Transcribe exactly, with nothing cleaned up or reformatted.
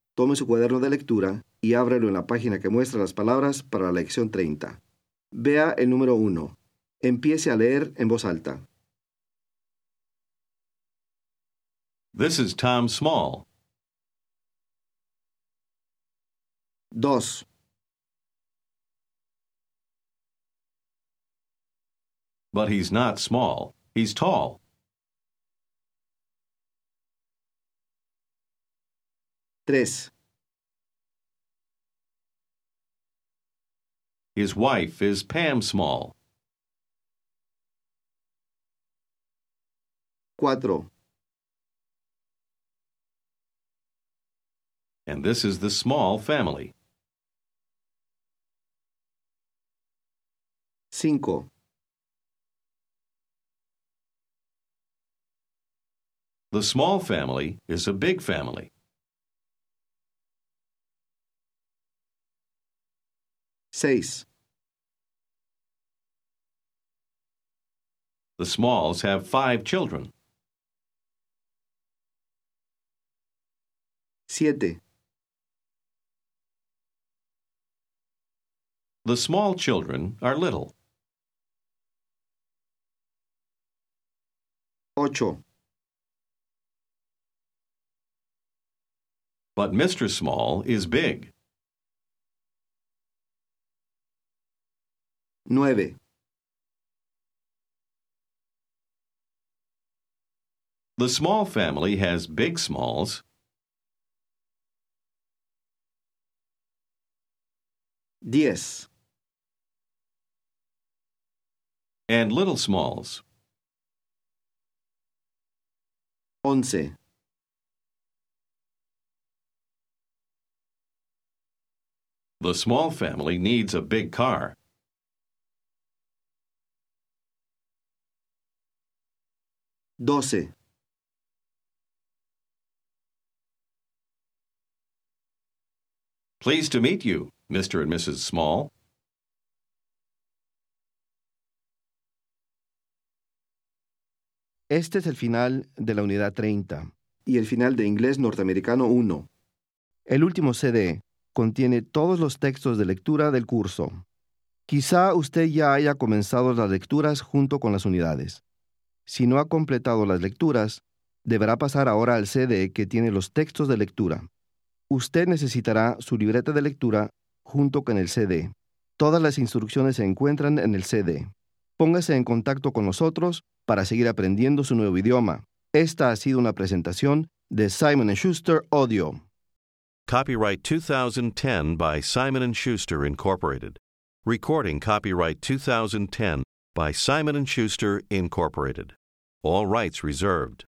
Tome su cuaderno de lectura y ábrelo en la página que muestra las palabras para la lección treinta. Vea el número uno. Empiece a leer en voz alta. This is Tom Small. dos. But he's not small. He's tall. tres. His wife is Pam Small. cuatro. And this is the Small family. cinco. The Small family is a big family. seis. The Smalls have five children. siete. The small children are little. ocho. But Mister Small is big. nueve. The Small family has big Smalls. diez. And little Smalls. once. The Small family needs a big car. doce. Pleased to meet you, Mister and Missus Small. Este es el final de la unidad treinta y el final de Inglés Norteamericano uno. El último C D contiene todos los textos de lectura del curso. Quizá usted ya haya comenzado las lecturas junto con las unidades. Si no ha completado las lecturas, deberá pasar ahora al C D que tiene los textos de lectura. Usted necesitará su libreta de lectura junto con el C D. Todas las instrucciones se encuentran en el C D. Póngase en contacto con nosotros para seguir aprendiendo su nuevo idioma. Esta ha sido una presentación de Simon and Schuster Audio. Copyright twenty ten by Simon and Schuster, Incorporated. Recording copyright twenty ten by Simon and Schuster, Incorporated. All rights reserved.